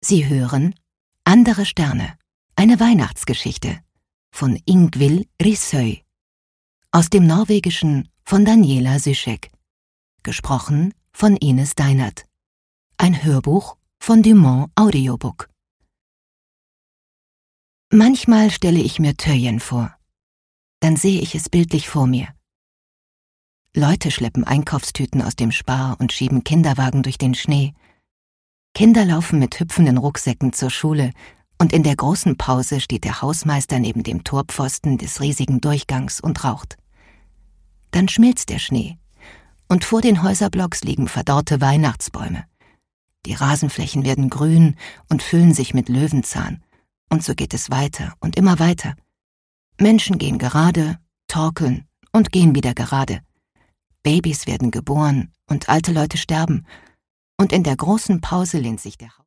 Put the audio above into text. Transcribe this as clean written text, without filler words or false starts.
Sie hören Andere Sterne, eine Weihnachtsgeschichte von Ingvill Risøy. Aus dem Norwegischen von Daniela Süschek. Gesprochen von Ines Deinert. Ein Hörbuch von Dumont Audiobook. Manchmal stelle ich mir Töjen vor. Dann sehe ich es bildlich vor mir. Leute schleppen Einkaufstüten aus dem Spar und schieben Kinderwagen durch den Schnee. Kinder laufen mit hüpfenden Rucksäcken zur Schule und in der großen Pause steht der Hausmeister neben dem Torpfosten des riesigen Durchgangs und raucht. Dann schmilzt der Schnee und vor den Häuserblocks liegen verdorrte Weihnachtsbäume. Die Rasenflächen werden grün und füllen sich mit Löwenzahn. Und so geht es weiter und immer weiter. Menschen gehen gerade, torkeln und gehen wieder gerade. Babys werden geboren und alte Leute sterben. Und in der großen Pause lehnt sich der